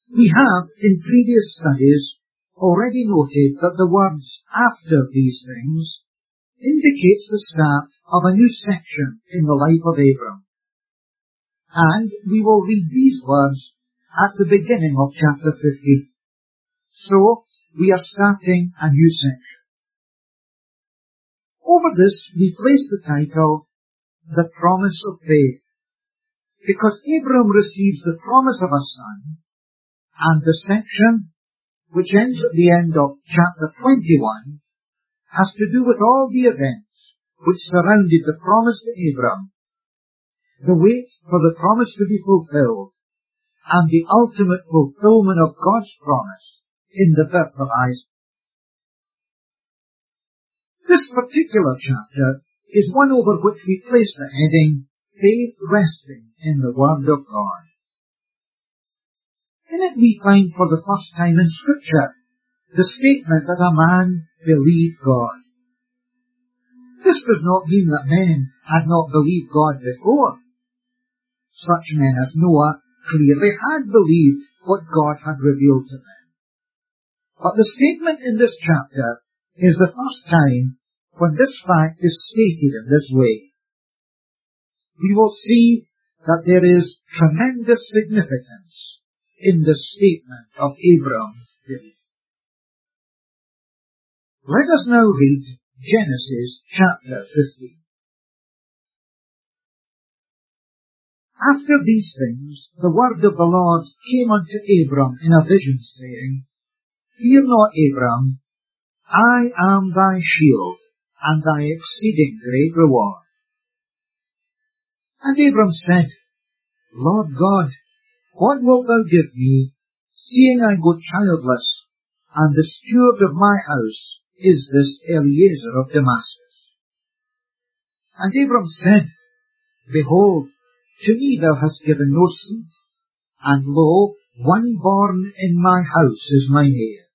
We have, in previous studies, already noted that the words "after these things" indicates the start of a new section in the life of Abram. And we will read these words at the beginning of chapter 50. So, we are starting a new section. Over this, we place the title, The Promise of Faith, because Abram receives the promise of a son, and the section, which ends at the end of chapter 21, has to do with all the events which surrounded the promise to Abram, the wait for the promise to be fulfilled, and the ultimate fulfillment of God's promise in the birth of Isaac. This particular chapter is one over which we place the heading, Faith Resting in the Word of God. In it we find for the first time in Scripture the statement that a man believed God. This does not mean that men had not believed God before. Such men as Noah clearly had believed what God had revealed to them. But the statement in this chapter is the first time when this fact is stated in this way. We will see that there is tremendous significance in the statement of Abram's belief. Let us now read Genesis chapter 15. After these things, the word of the Lord came unto Abram in a vision, saying, Fear not, Abram, I am thy shield, and thy exceeding great reward. And Abram said, Lord God, what wilt thou give me, seeing I go childless, and the steward of my house is this Eliezer of Damascus? And Abram said, Behold, to me thou hast given no seed, and lo, one born in my house is mine heir.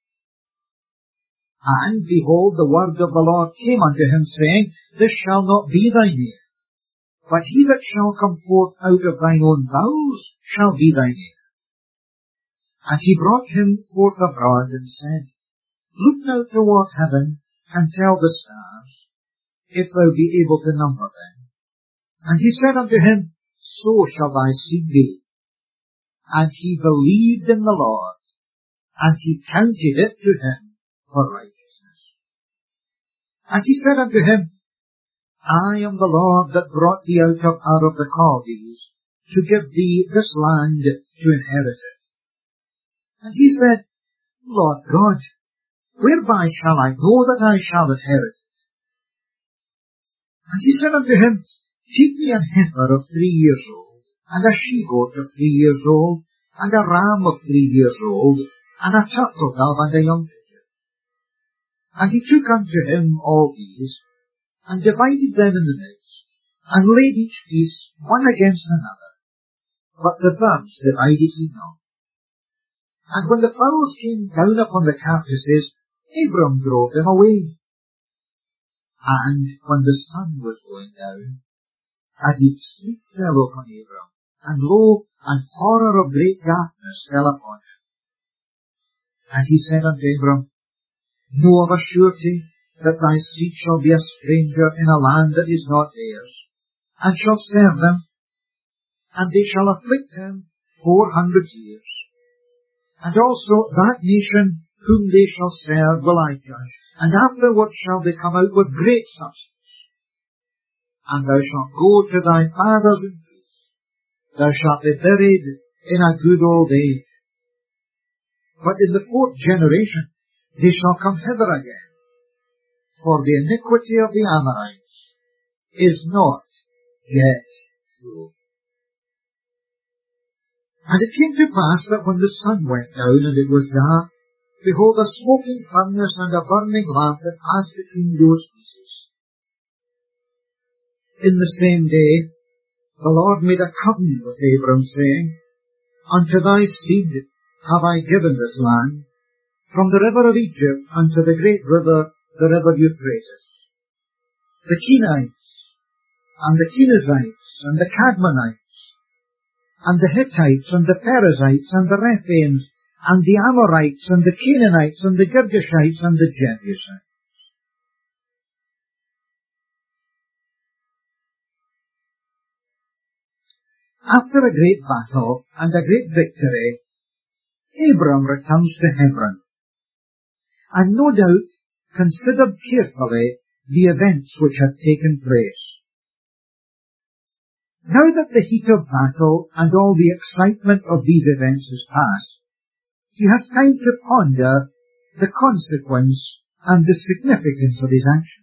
And behold, the word of the Lord came unto him, saying, This shall not be thine heir, but he that shall come forth out of thine own bowels shall be thine heir. And he brought him forth abroad, and said, Look now toward heaven, and tell the stars, if thou be able to number them. And he said unto him, So shall thy seed be. And he believed in the Lord, and he counted it to him for righteousness. And he said unto him, I am the Lord that brought thee out of Ur of the Chaldees, to give thee this land to inherit it. And he said, Lord God, whereby shall I know that I shall inherit it? And he said unto him, Take me an heifer of 3 years old, and a she-goat of 3 years old, and a ram of 3 years old, and a turtle dove and a young pigeon. And he took unto him all these, and divided them in the midst, and laid each piece one against another. But the birds divided he not. And when the fowls came down upon the carcasses, Abram drove them away. And when the sun was going down, a deep sleep fell upon Abram, and lo, an horror of great darkness fell upon him. And he said unto Abram, Know of a surety that thy seed shall be a stranger in a land that is not theirs, and shall serve them, and they shall afflict them 400 years. And also that nation whom they shall serve will I judge, and afterward shall they come out with great substance. And thou shalt go to thy fathers in peace. Thou shalt be buried in a good old age. But in the 4th generation they shall come hither again, for the iniquity of the Amorites is not yet full. And it came to pass that when the sun went down and it was dark, behold, a smoking furnace and a burning lamp that passed between those pieces. In the same day, the Lord made a covenant with Abram, saying, Unto thy seed have I given this land, from the river of Egypt unto the great river, the river Euphrates. The Kenites, and the Kenizzites, and the Cadmonites, and the Hittites, and the Perizzites, and the Rephaims, and the Amorites, and the Canaanites, and the Girgashites, and the Jebusites. After a great battle and a great victory, Abram returns to Hebron, and no doubt considered carefully the events which had taken place. Now that the heat of battle and all the excitement of these events is past, he has time to ponder the consequence and the significance of his actions.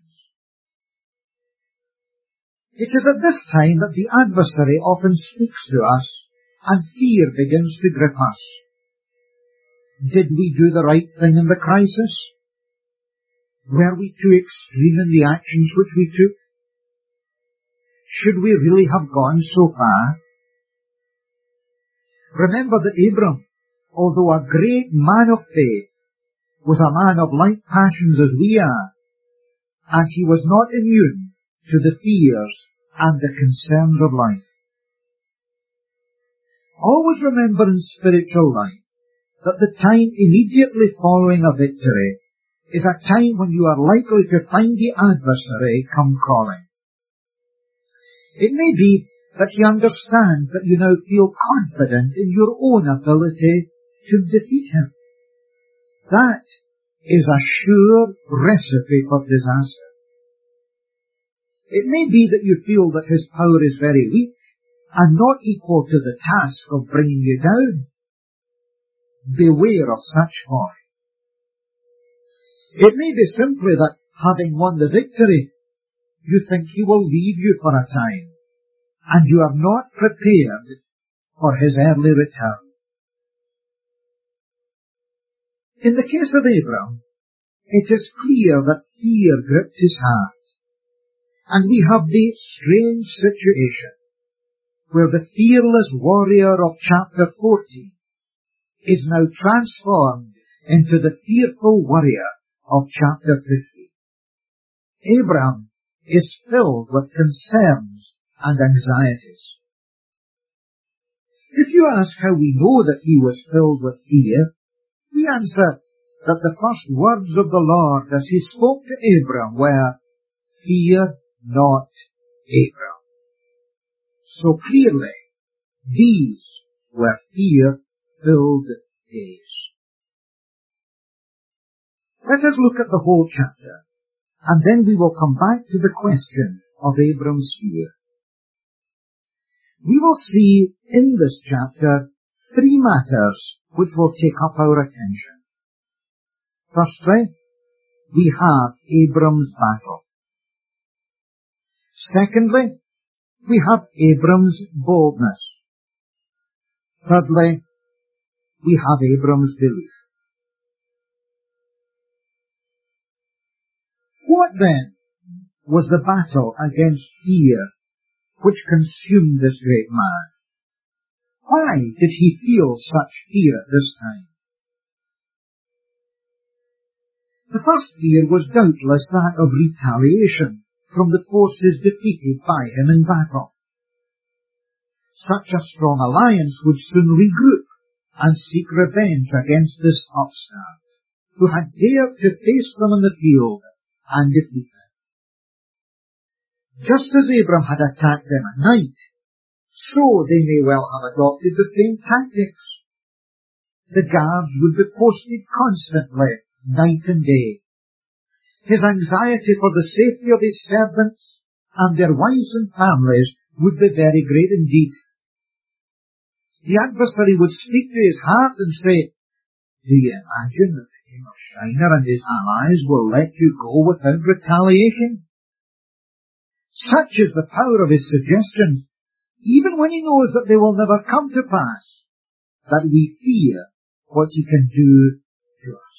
It is at this time that the adversary often speaks to us, and fear begins to grip us. Did we do the right thing in the crisis? Were we too extreme in the actions which we took? Should we really have gone so far? Remember that Abram, although a great man of faith, was a man of like passions as we are, and he was not immune to the fears and the concerns of life. Always remember in spiritual life that the time immediately following a victory is a time when you are likely to find the adversary come calling. It may be that he understands that you now feel confident in your own ability to defeat him. That is a sure recipe for disaster. It may be that you feel that his power is very weak and not equal to the task of bringing you down. Beware of such folly. It may be simply that, having won the victory, you think he will leave you for a time, and you are not prepared for his early return. In the case of Abram, it is clear that fear gripped his heart. And we have the strange situation where the fearless warrior of chapter 14 is now transformed into the fearful warrior of chapter 50. Abram is filled with concerns and anxieties. If you ask how we know that he was filled with fear, we answer that the first words of the Lord as he spoke to Abram were, "Fear not, Abram." So clearly, these were fear-filled days. Let us look at the whole chapter, and then we will come back to the question of Abram's fear. We will see in this chapter three matters which will take up our attention. Firstly, we have Abram's battle. Secondly, we have Abram's boldness. Thirdly, we have Abram's belief. What then was the battle against fear which consumed this great man? Why did he feel such fear at this time? The first fear was doubtless that of retaliation from the forces defeated by him in battle. Such a strong alliance would soon regroup and seek revenge against this upstart, who had dared to face them in the field and defeat them. Just as Abram had attacked them at night, so they may well have adopted the same tactics. The guards would be posted constantly, night and day. His anxiety for the safety of his servants and their wives and families would be very great indeed. The adversary would speak to his heart and say, "Do you imagine that the king of Shinar and his allies will let you go without retaliation?" Such is the power of his suggestions, even when he knows that they will never come to pass, that we fear what he can do to us.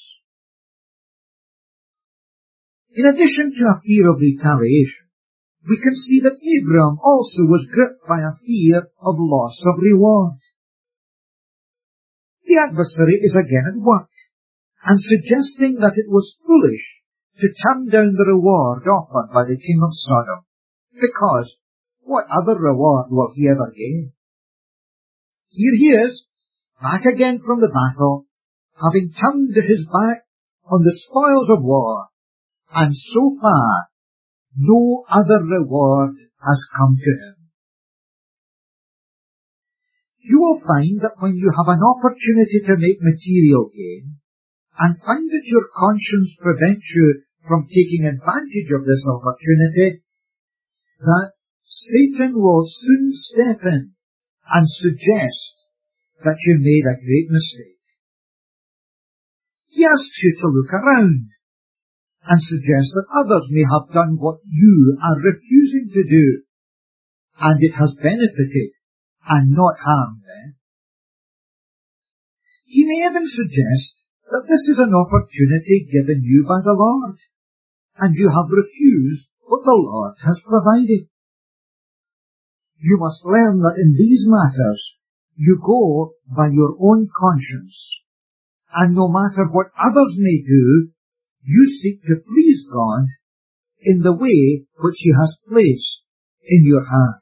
In addition to a fear of retaliation, we can see that Abram also was gripped by a fear of loss of reward. The adversary is again at work, and suggesting that it was foolish to turn down the reward offered by the king of Sodom, because what other reward will he ever gain? Here he is, back again from the battle, having turned his back on the spoils of war, and so far no other reward has come to him. You will find that when you have an opportunity to make material gain, and find that your conscience prevents you from taking advantage of this opportunity, that Satan will soon step in and suggest that you made a great mistake. He asks you to look around and suggest that others may have done what you are refusing to do, and it has benefited and not harmed them. He may even suggest that this is an opportunity given you by the Lord, and you have refused what the Lord has provided. You must learn that in these matters you go by your own conscience, and no matter what others may do, you seek to please God in the way which He has placed in your hand.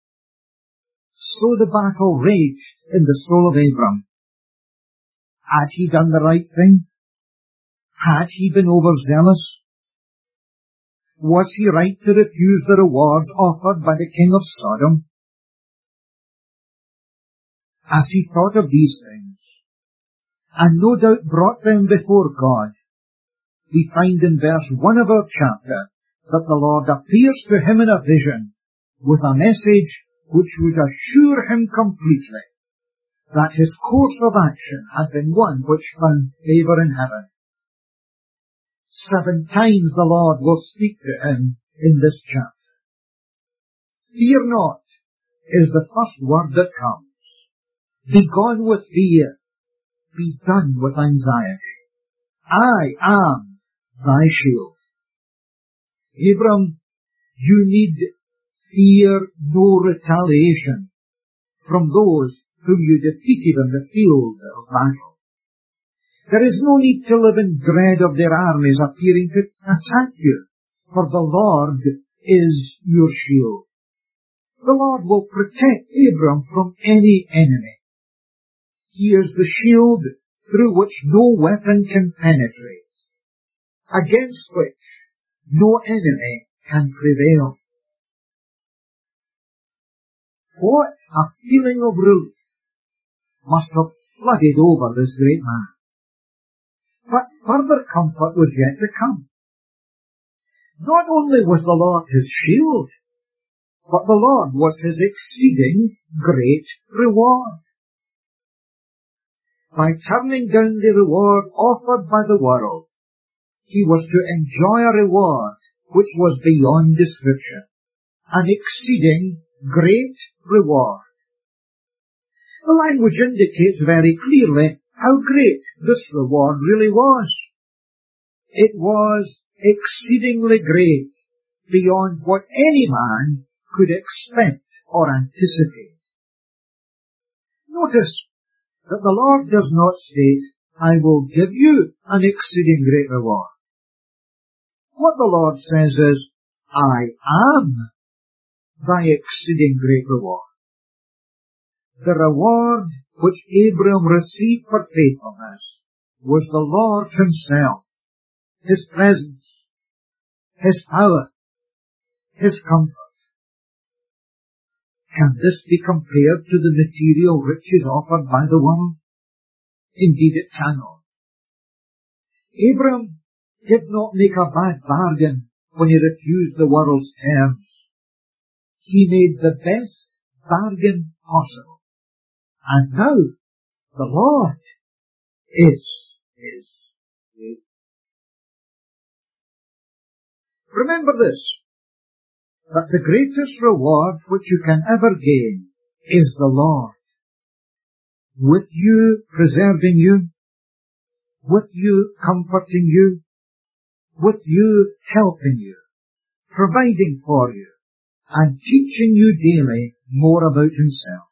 So the battle raged in the soul of Abram. Had he done the right thing? Had he been overzealous? Was he right to refuse the rewards offered by the king of Sodom? As he thought of these things, and no doubt brought them before God, we find in verse 1 of our chapter that the Lord appears to him in a vision with a message which would assure him completely that his course of action had been one which found favour in heaven. 7 times the Lord will speak to him in this chapter. Fear not is the first word that comes. Be gone with fear. Be done with anxiety. I am thy shield. Abram, you need fear no retaliation from those whom you defeated on the field of battle. There is no need to live in dread of their armies appearing to attack you, for the Lord is your shield. The Lord will protect Abram from any enemy. He is the shield through which no weapon can penetrate, against which no enemy can prevail. What a feeling of relief must have flooded over this great man. But further comfort was yet to come. Not only was the Lord his shield, but the Lord was his exceeding great reward. By turning down the reward offered by the world, he was to enjoy a reward which was beyond description, an exceeding great reward. The language indicates very clearly how great this reward really was. It was exceedingly great, beyond what any man could expect or anticipate. Notice that the Lord does not state, I will give you an exceeding great reward. What the Lord says is, I am thy exceeding great reward. The reward which Abram received for faithfulness was the Lord himself, his presence, his power, his comfort. Can this be compared to the material riches offered by the world? Indeed it cannot. Abram did not make a bad bargain when he refused the world's terms. He made the best bargain possible. And now the Lord is his way. Remember this, that the greatest reward which you can ever gain is the Lord, with you preserving you, with you comforting you, with you helping you, providing for you, and teaching you daily more about himself.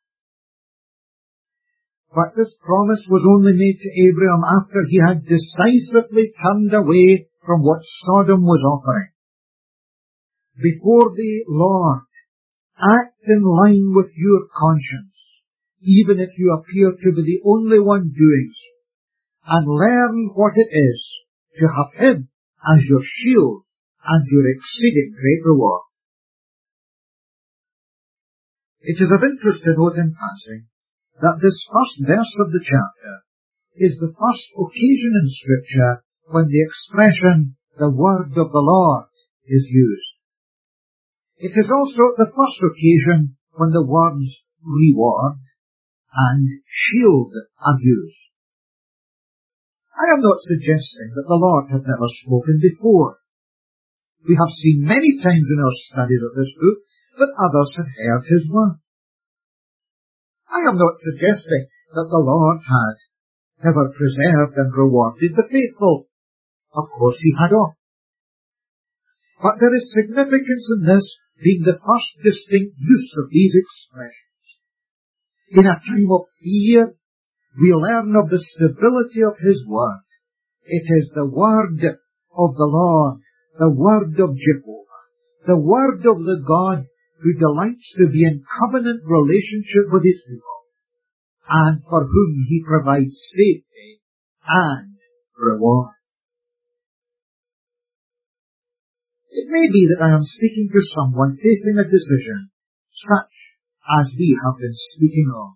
But this promise was only made to Abraham after he had decisively turned away from what Sodom was offering. Before the Lord, act in line with your conscience. even if you appear to be the only one doing so, and learn what it is to have him as your shield and your exceeding great reward. It is of interest to note in passing that this first verse of the chapter is the first occasion in Scripture when the expression, the word of the Lord, is used. It is also the first occasion when the words reward and shield are used. I am not suggesting that the Lord had never spoken before. We have seen many times in our studies of this book that others had heard his word. I am not suggesting that the Lord had never preserved and rewarded the faithful. Of course he had often. But there is significance in this being the first distinct use of these expressions. In a time of fear, we learn of the stability of his word. It is the word of the Lord, the word of Jehovah, the word of the God who delights to be in covenant relationship with his people, and for whom he provides safety and reward. It may be that I am speaking to someone facing a decision such as we have been speaking of.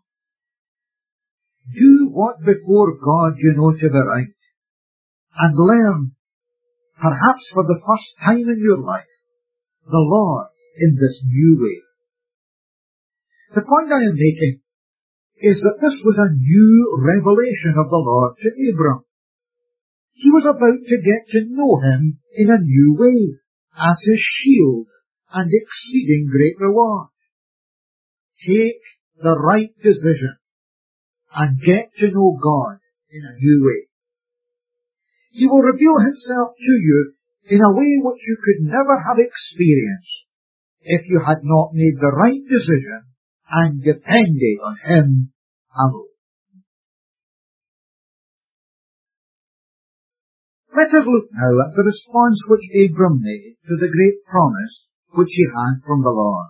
Do what before God you know to be right, and learn, perhaps for the first time in your life, the Lord in this new way. The point I am making is that this was a new revelation of the Lord to Abram. He was about to get to know him in a new way, as his shield and exceeding great reward. Take the right decision and get to know God in a new way. He will reveal himself to you in a way which you could never have experienced if you had not made the right decision and depended on him alone. Let us look now at the response which Abram made to the great promise which he had from the Lord.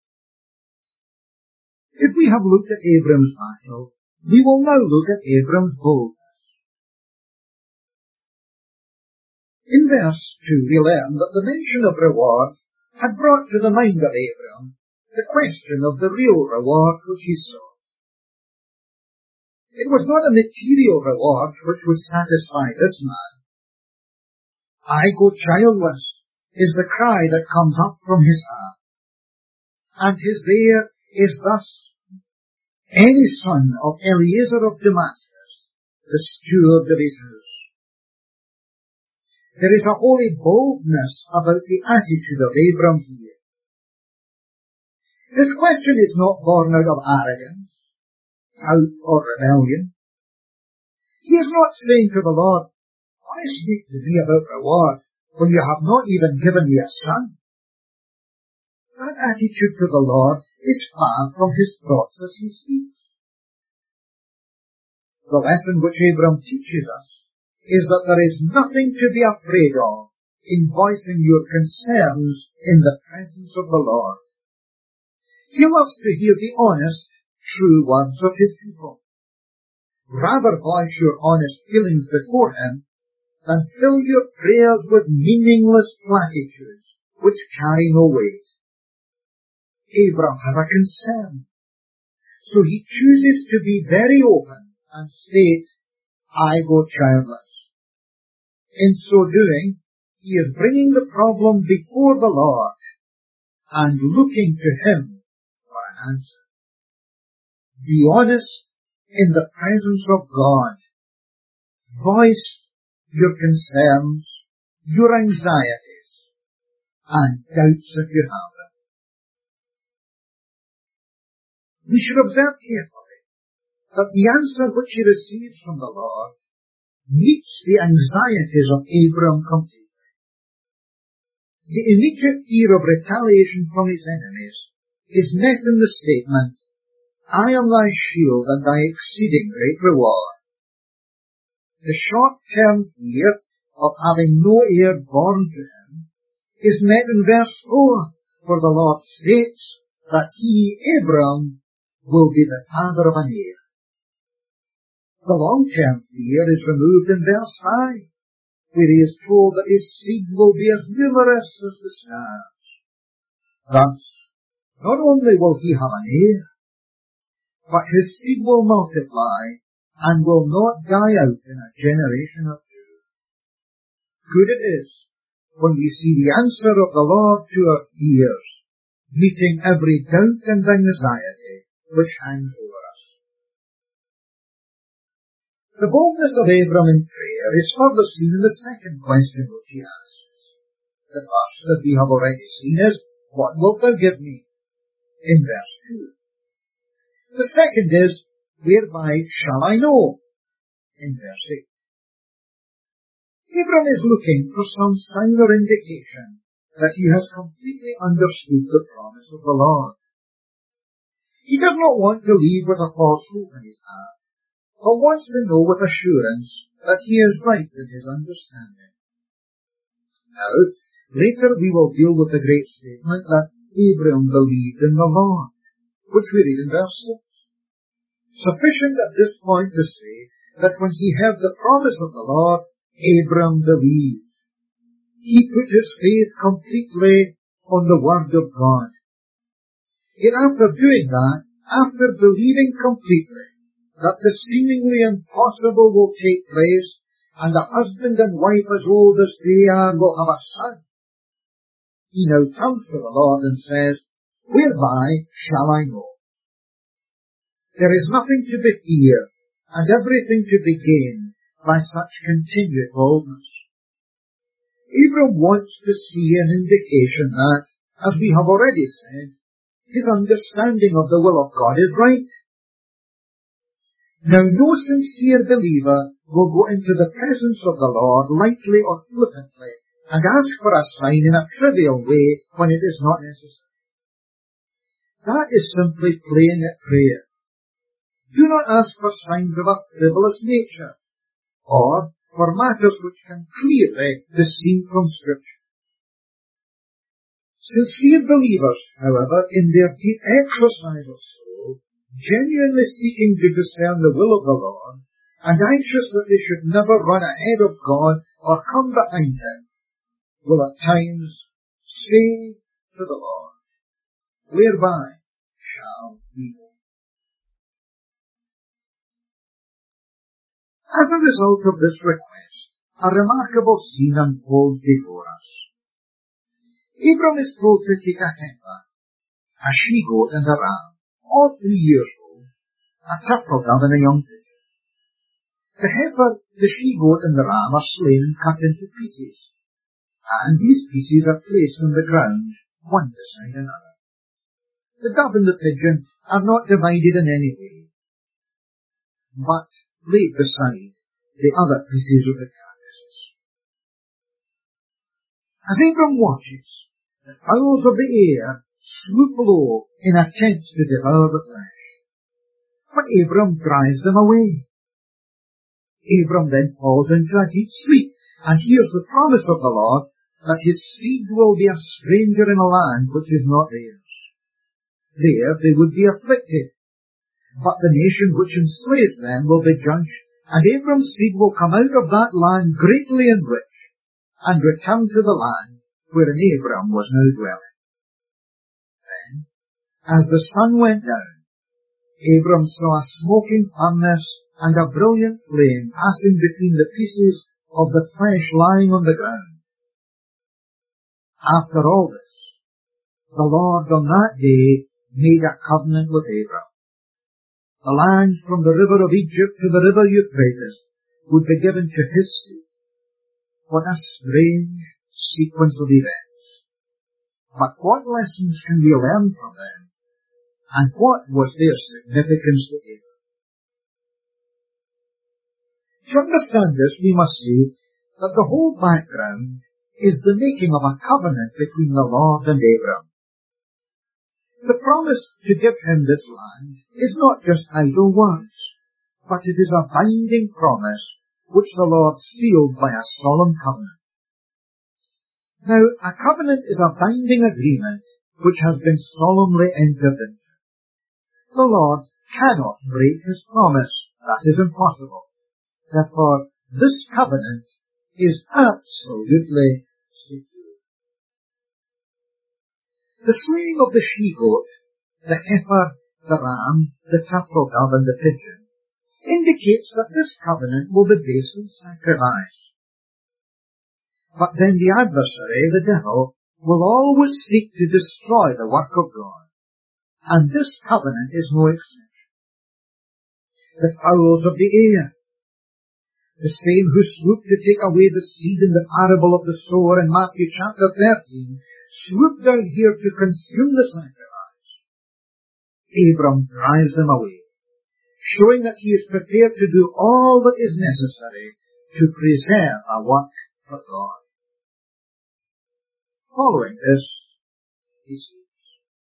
If we have looked at Abram's battle, we will now look at Abram's boldness. In verse 2 we learn that the mention of reward had brought to the mind of Abram the question of the real reward which he sought. It was not a material reward which would satisfy this man. I go childless is the cry that comes up from his heart. And his there is thus any son of Eliezer of Damascus, the steward of his house. There is a holy boldness about the attitude of Abram here. His question is not born out of arrogance, doubt, or rebellion. He is not saying to the Lord, why speak to me about reward when you have not even given me a son? That attitude to the Lord is far from his thoughts as he speaks. The lesson which Abram teaches us is that there is nothing to be afraid of in voicing your concerns in the presence of the Lord. He loves to hear the honest, true words of his people. Rather voice your honest feelings before him than fill your prayers with meaningless platitudes which carry no weight. Abram has a concern, so he chooses to be very open and state, I go childless. In so doing, he is bringing the problem before the Lord and looking to him for an answer. Be honest in the presence of God. Voice your concerns, your anxieties, and doubts if you have them. We should observe carefully that the answer which he receives from the Lord meets the anxieties of Abram completely. The immediate fear of retaliation from his enemies is met in the statement, I am thy shield and thy exceeding great reward. The short-term fear of having no heir born to him is met in verse 4, where the Lord states that he, Abram, will be the father of an heir. The long-term fear is removed in verse 5, where he is told that his seed will be as numerous as the stars. Thus, not only will he have an heir, but his seed will multiply and will not die out in a generation or two. Good it is when we see the answer of the Lord to our fears, meeting every doubt and anxiety which hangs over us. The boldness of Abram in prayer is further seen in the second question which he asks. The first, as we have already seen, is, "What wilt thou give me?" in verse 2. The second is, "Whereby shall I know?" in verse 8. Abram is looking for some sign or indication that he has completely understood the promise of the Lord. He does not want to leave with a false hope in his heart, but wants to know with assurance that he is right in his understanding. Now, later we will deal with the great statement that Abram believed in the Lord, which we read in verse 6. Sufficient at this point to say that when he heard the promise of the Lord, Abram believed. He put his faith completely on the Word of God. Yet after doing that, after believing completely that the seemingly impossible will take place, and a husband and wife as old as they are will have a son, he now turns to the Lord and says, "Whereby shall I know?" There is nothing to be feared, and everything to be gained by such continued boldness. Abram wants to see an indication that, as we have already said, his understanding of the will of God is right. Now, no sincere believer will go into the presence of the Lord lightly or flippantly and ask for a sign in a trivial way when it is not necessary. That is simply playing at prayer. Do not ask for signs of a frivolous nature, or for matters which can clearly be seen from Scripture. Sincere believers, however, in their deep exercise of soul, genuinely seeking to discern the will of the Lord, and anxious that they should never run ahead of God or come behind Him, will at times say to the Lord, "Whereby shall we know?" As a result of this request, a remarkable scene unfolds before us. Abram is told to take a heifer, a she-goat and a ram, all 3 years old, a turtle dove and a young pigeon. The heifer, the she-goat and the ram are slain and cut into pieces, and these pieces are placed on the ground, one beside another. The dove and the pigeon are not divided in any way, but laid beside the other pieces of the carcasses. As Abram watches, the fowls of the air swoop low in attempts to devour the flesh, but Abram drives them away. Abram then falls into a deep sleep and hears the promise of the Lord that his seed will be a stranger in a land which is not theirs. There they would be afflicted, but the nation which enslaves them will be judged, and Abram's seed will come out of that land greatly enriched, and return to the land wherein Abram was now dwelling. Then, as the sun went down, Abram saw a smoking furnace and a brilliant flame passing between the pieces of the flesh lying on the ground. After all this, the Lord on that day made a covenant with Abram. The land from the river of Egypt to the river Euphrates would be given to his seed. What a strange sequence of events. But what lessons can we learn from them? And what was their significance to Abram? To understand this, we must see that the whole background is the making of a covenant between the Lord and Abram. The promise to give him this land is not just idle words, but it is a binding promise which the Lord sealed by a solemn covenant. Now, a covenant is a binding agreement which has been solemnly entered into. The Lord cannot break his promise. That is impossible. Therefore, this covenant is absolutely secure. The slaying of the she-goat, the heifer, the ram, the turtle dove, and the pigeon indicates that this covenant will be based on sacrifice. But then the adversary, the devil, will always seek to destroy the work of God, and this covenant is no exception. The fowls of the air, the same who swooped to take away the seed in the parable of the sower in Matthew chapter 13, swooped down here to consume the sacrifice. Abram drives them away, showing that he is prepared to do all that is necessary to preserve a work for God. Following this, he says,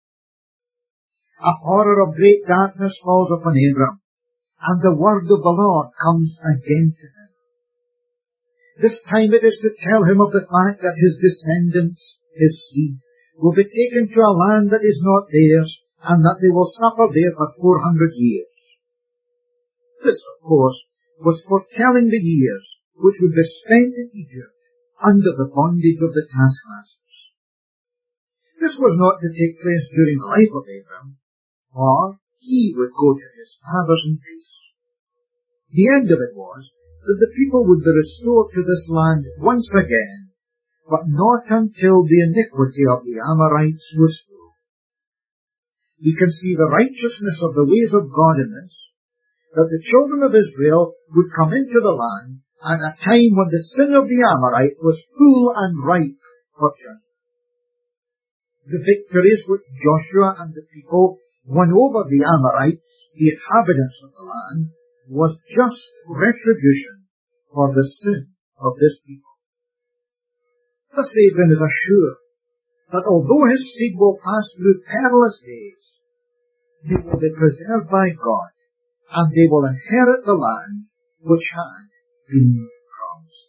a horror of great darkness falls upon Abram, and the word of the Lord comes again to him. This time it is to tell him of the fact that his descendants, his seed, will be taken to a land that is not theirs, and that they will suffer there for 400 years. This, of course, was foretelling the years which would be spent in Egypt under the bondage of the taskmasters. This was not to take place during the life of Abram, for he would go to his fathers in peace. The end of it was that the people would be restored to this land once again, but not until the iniquity of the Amorites was full. We can see the righteousness of the ways of God in this, that the children of Israel would come into the land at a time when the sin of the Amorites was full and ripe for judgment. The victories which Joshua and the people won over the Amorites, the inhabitants of the land, was just retribution for the sin of this people. Thus Abram is assured that although his seed will pass through perilous days, they will be preserved by God, and they will inherit the land which had been promised.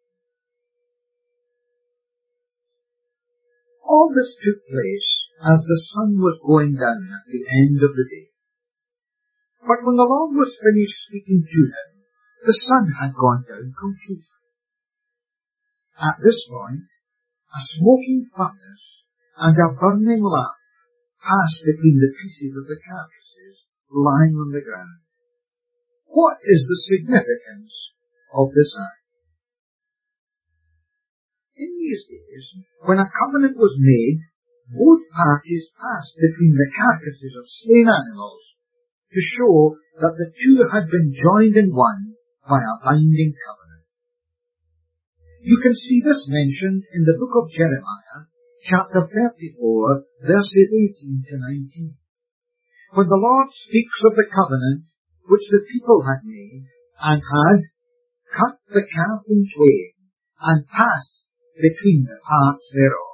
All this took place as the sun was going down at the end of the day. But when the Lord was finished speaking to him, the sun had gone down completely. At this point, a smoking furnace and a burning lamp passed between the pieces of the carcasses lying on the ground. What is the significance of this act? In these days, when a covenant was made, both parties passed between the carcasses of slain animals to show that the two had been joined in one by a binding covenant. You can see this mentioned in the book of Jeremiah, chapter 34, verses 18 to 19. When the Lord speaks of the covenant which the people had made, and had cut the calf in twain, and passed between the parts thereof.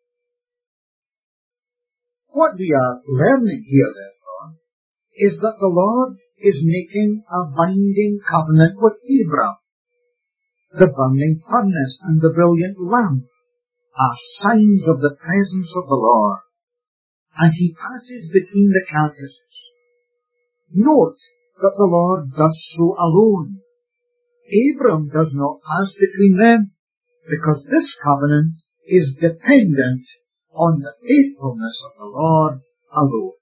What we are learning here, therefore, is that the Lord is making a binding covenant with Abram. The burning furnace and the brilliant lamp are signs of the presence of the Lord, and he passes between the carcasses. Note that the Lord does so alone. Abram does not pass between them, because this covenant is dependent on the faithfulness of the Lord alone.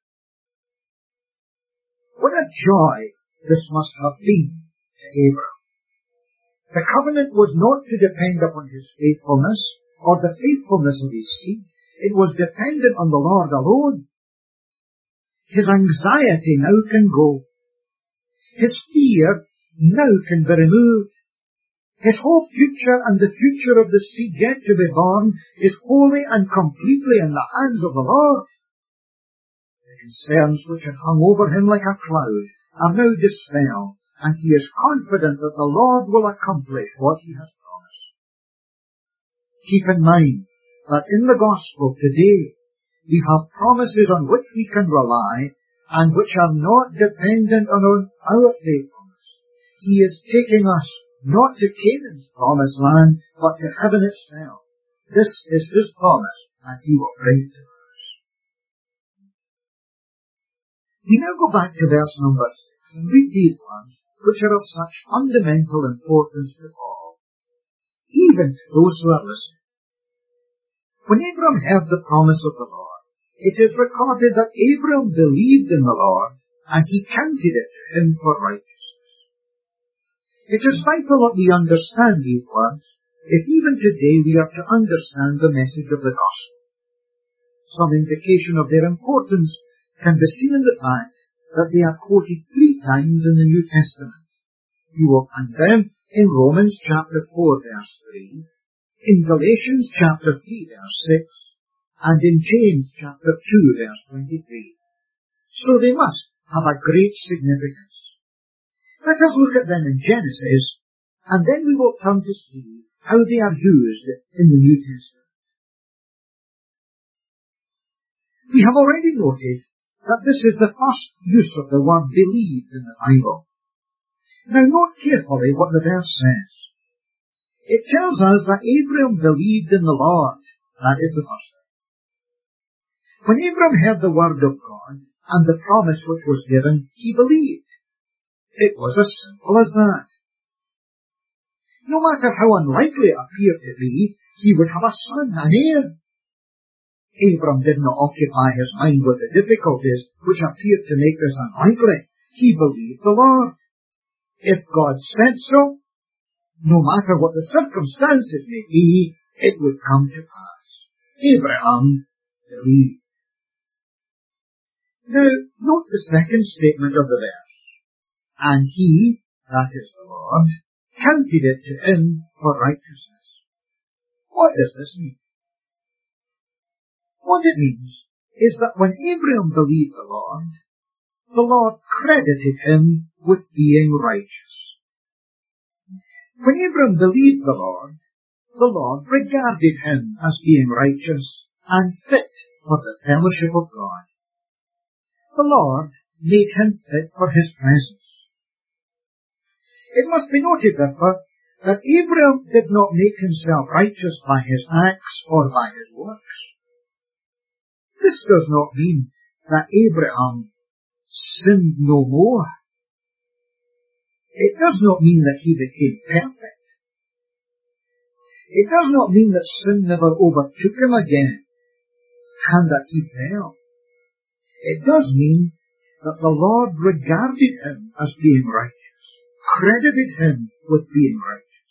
What a joy this must have been to Abram. The covenant was not to depend upon his faithfulness or the faithfulness of his seed. It was dependent on the Lord alone. His anxiety now can go. His fear now can be removed. His whole future and the future of the seed yet to be born is wholly and completely in the hands of the Lord. The concerns which had hung over him like a cloud are now dispelled, and he is confident that the Lord will accomplish what he has promised. Keep in mind that in the gospel today we have promises on which we can rely and which are not dependent on our faithfulness. He is taking us not to Canaan's promised land, but to heaven itself. This is his promise, and he will bring it to us. We now go back to verse number 6 and read these words, which are of such fundamental importance to all, even to those who are listening. When Abram heard the promise of the Lord, it is recorded that Abram believed in the Lord, and he counted it to him for righteousness. It is vital that we understand these words, if even today we are to understand the message of the gospel. Some indication of their importance can be seen in the fact that they are quoted 3 times in the New Testament. You will find them in Romans chapter 4 verse 3, in Galatians chapter 3 verse 6, and in James chapter 2 verse 23. So they must have a great significance. Let us look at them in Genesis, and then we will turn to see how they are used in the New Testament. We have already noted that this is the first use of the word believed in the Bible. Now note carefully what the verse says. It tells us that Abram believed in the Lord. That is the first thing. When Abram heard the word of God and the promise which was given, he believed. It was as simple as that. No matter how unlikely it appeared to be, he would have a son, an heir. Abram did not occupy his mind with the difficulties which appeared to make this unlikely. He believed the Lord. If God said so, no matter what the circumstances may be, it would come to pass. Abraham believed. Now, note the second statement of the verse. And he, that is the Lord, counted it to him for righteousness. What does this mean? What it means is that when Abraham believed the Lord credited him with being righteous. When Abram believed the Lord regarded him as being righteous and fit for the fellowship of God. The Lord made him fit for his presence. It must be noted, therefore, that Abram did not make himself righteous by his acts or by his works. This does not mean that Abraham sinned no more. It does not mean that he became perfect. It does not mean that sin never overtook him again, and that he fell. It does mean that the Lord regarded him as being righteous, credited him with being righteous.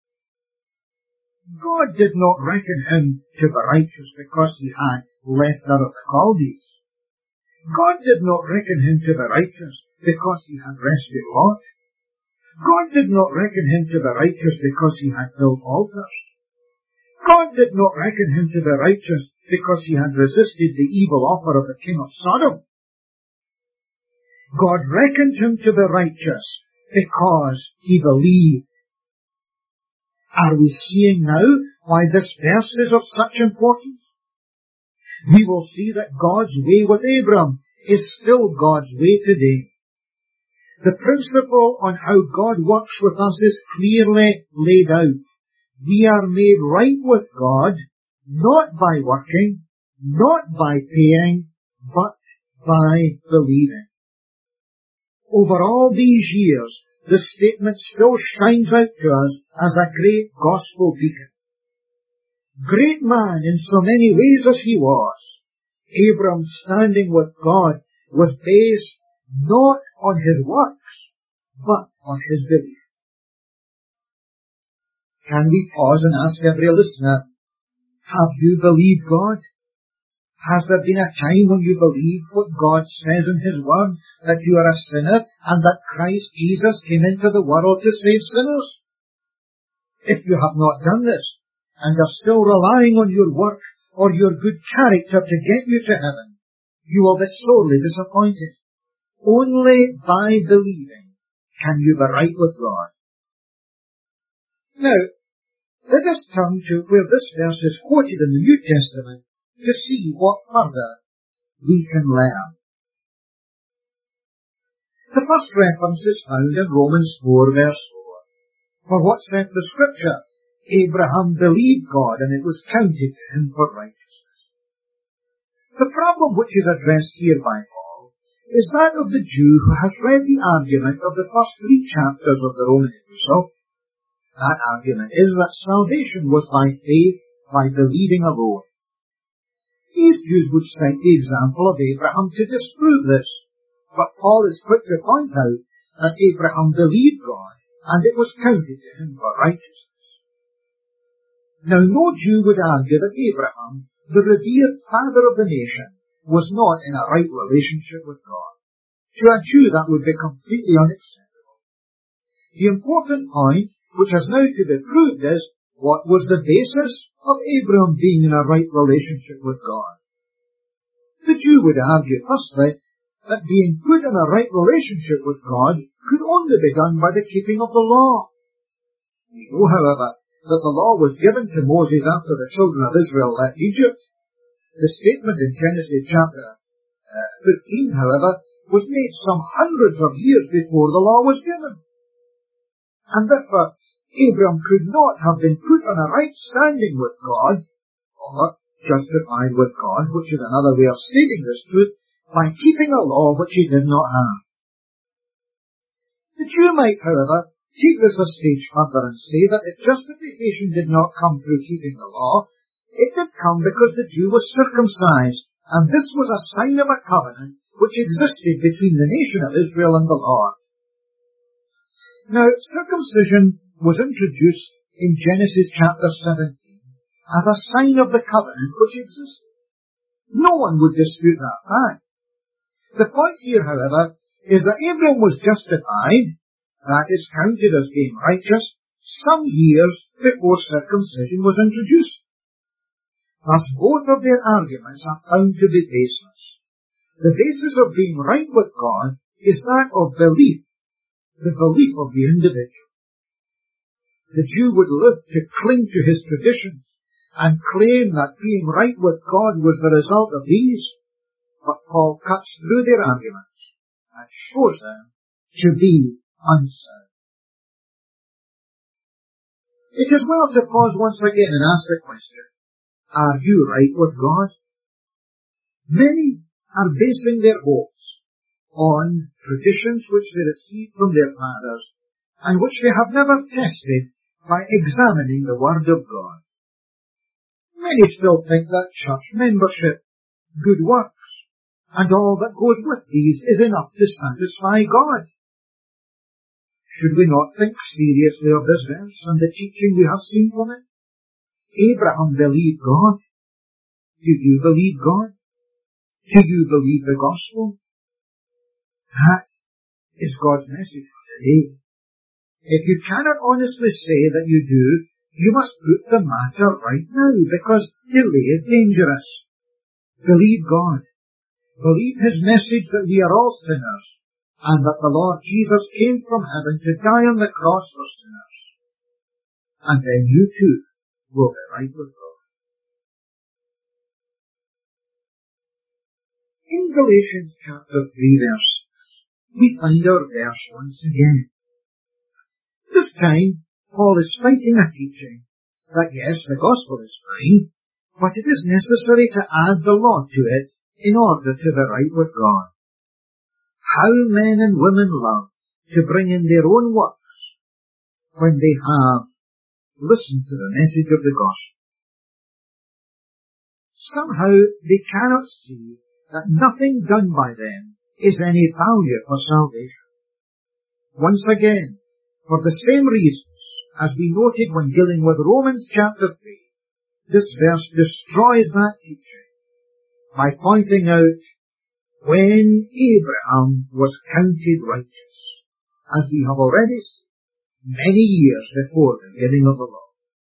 God did not reckon him to be righteous because he had left Ur of the Chaldees. God did not reckon him to be righteous because he had rescued Lot. God did not reckon him to be righteous because he had built altars. God did not reckon him to be righteous because he had resisted the evil offer of the king of Sodom. God reckoned him to be righteous because he believed. Are we seeing now why this verse is of such importance? We will see that God's way with Abram is still God's way today. The principle on how God works with us is clearly laid out. We are made right with God, not by working, not by paying, but by believing. Over all these years, the statement still shines out to us as a great gospel beacon. Great man in so many ways as he was, Abram's standing with God was based not on his works, but on his belief. Can we pause and ask every listener, have you believed God? Has there been a time when you believed what God says in His Word, that you are a sinner and that Christ Jesus came into the world to save sinners? If you have not done this, and are still relying on your work or your good character to get you to heaven, you will be sorely disappointed. Only by believing can you be right with God. Now, let us turn to where this verse is quoted in the New Testament to see what further we can learn. The first reference is found in Romans 4 verse 4. For what saith the Scripture? Abraham believed God, and it was counted to him for righteousness. The problem which is addressed here by Paul is that of the Jew who has read the argument of the first 3 chapters of the Roman epistle. That argument is that salvation was by faith, by believing alone. These Jews would cite the example of Abraham to disprove this, but Paul is quick to point out that Abraham believed God, and it was counted to him for righteousness. Now, no Jew would argue that Abraham, the revered father of the nation, was not in a right relationship with God. To a Jew, that would be completely unacceptable. The important point, which has now to be proved, is what was the basis of Abraham being in a right relationship with God. The Jew would argue, firstly, that being put in a right relationship with God could only be done by the keeping of the law. We know, however, that the law was given to Moses after the children of Israel left Egypt. The statement in Genesis chapter 15, however, was made some hundreds of years before the law was given. And therefore, Abraham could not have been put on a right standing with God, or justified with God, which is another way of stating this truth, by keeping a law which he did not have. The Jew might, however, take this a stage further and say that if justification did not come through keeping the law, it did come because the Jew was circumcised, and this was a sign of a covenant which existed between the nation of Israel and the Lord. Now, circumcision was introduced in Genesis chapter 17 as a sign of the covenant which existed. No one would dispute that fact. The point here, however, is that Abraham was justified, that is counted as being righteous, some years before circumcision was introduced. Thus, both of their arguments are found to be baseless. The basis of being right with God is that of belief, the belief of the individual. The Jew would live to cling to his traditions and claim that being right with God was the result of these, but Paul cuts through their arguments and shows them to be unsound. It is well to pause once again and ask the question, are you right with God? Many are basing their hopes on traditions which they received from their fathers and which they have never tested by examining the Word of God. Many still think that church membership, good works, and all that goes with these is enough to satisfy God. Should we not think seriously of this verse and the teaching we have seen from it? Abraham believed God. Do you believe God? Do you believe the gospel? That is God's message for today. If you cannot honestly say that you do, you must put the matter right now, because delay is dangerous. Believe God. Believe His message that we are all sinners, and that the Lord Jesus came from heaven to die on the cross for sinners. And then you too will be right with God. In Galatians chapter 3 verse 6, we find our verse once again. This time, Paul is fighting a teaching that yes, the gospel is fine, but it is necessary to add the law to it in order to be right with God. How men and women love to bring in their own works when they have listened to the message of the gospel. Somehow they cannot see that nothing done by them is any value for salvation. Once again, for the same reasons as we noted when dealing with Romans chapter 3, this verse destroys that teaching by pointing out when Abraham was counted righteous, as we have already seen, many years before the giving of the law.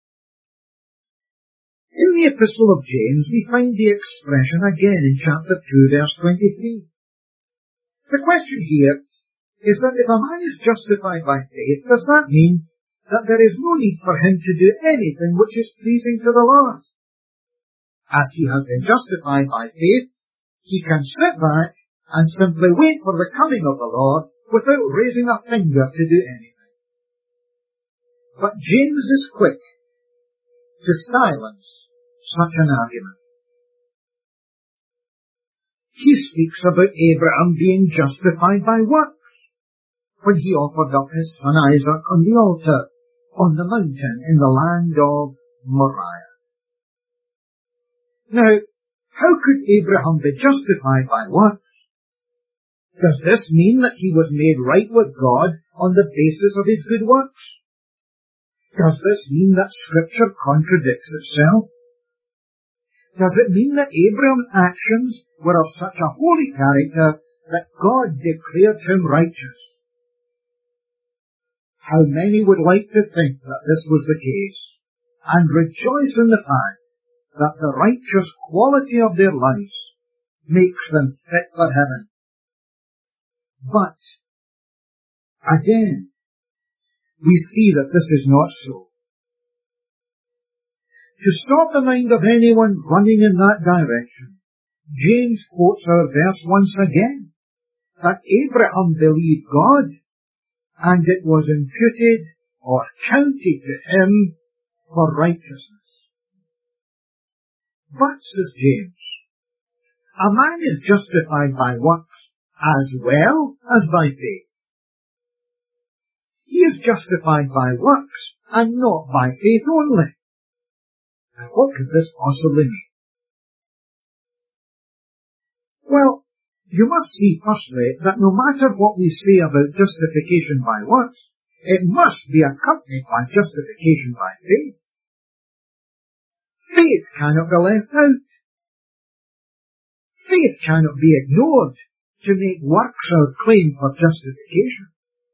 In the Epistle of James, we find the expression again in chapter 2, verse 23. The question here is that if a man is justified by faith, does that mean that there is no need for him to do anything which is pleasing to the Lord? As he has been justified by faith, he can sit back and simply wait for the coming of the Lord without raising a finger to do anything. But James is quick to silence such an argument. he speaks about Abraham being justified by works when he offered up his son Isaac on the altar on the mountain in the land of Moriah. Now, how could Abraham be justified by works? Does this mean that he was made right with God on the basis of his good works? Does this mean that Scripture contradicts itself? Does it mean that Abraham's actions were of such a holy character that God declared him righteous? How many would like to think that this was the case, and rejoice in the fact that the righteous quality of their lives makes them fit for heaven. But, again, we see that this is not so. To stop the mind of anyone running in that direction, James quotes our verse once again, that Abraham believed God, and it was imputed or counted to him for righteousness. But, says James, a man is justified by works as well as by faith. He is justified by works and not by faith only. Now, what could this possibly mean? Well, you must see firstly that no matter what we say about justification by works, it must be accompanied by justification by faith. Faith cannot be left out. Faith cannot be ignored to make works our claim for justification.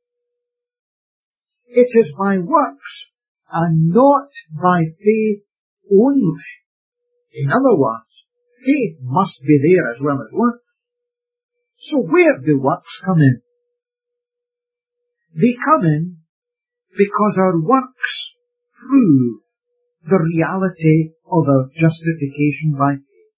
It is by works and not by faith only. In other words, faith must be there as well as works. So where do works come in? They come in because our works prove the reality of our justification by faith.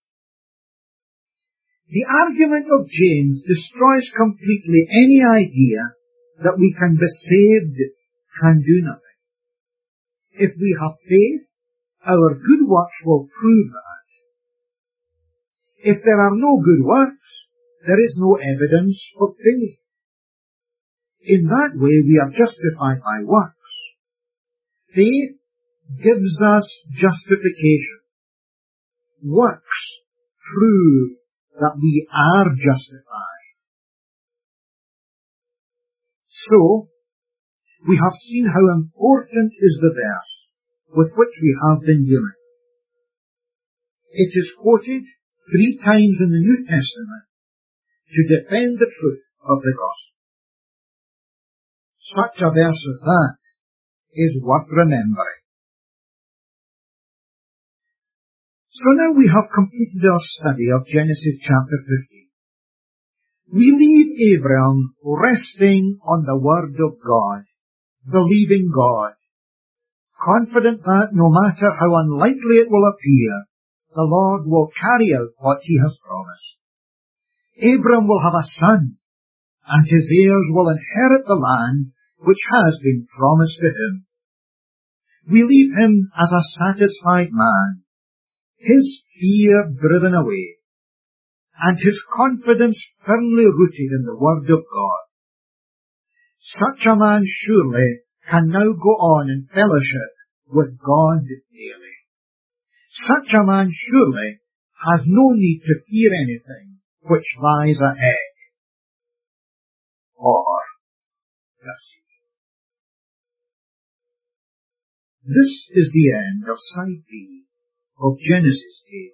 The argument of James destroys completely any idea that we can be saved, can do nothing. If we have faith, our good works will prove that. If there are no good works, there is no evidence of faith. In that way we are justified by works. Faith gives us justification. Works prove that we are justified. So, we have seen how important is the verse with which we have been dealing. It is quoted 3 times in the New Testament to defend the truth of the gospel. Such a verse as that is worth remembering. So now we have completed our study of Genesis chapter 15. We leave Abraham resting on the word of God, believing God, confident that no matter how unlikely it will appear, the Lord will carry out what he has promised. Abraham will have a son, and his heirs will inherit the land which has been promised to him. We leave him as a satisfied man, his fear driven away, and his confidence firmly rooted in the Word of God. Such a man surely can now go on in fellowship with God daily. Such a man surely has no need to fear anything which lies ahead or pursued. This is the end of Side B of Genesis 8.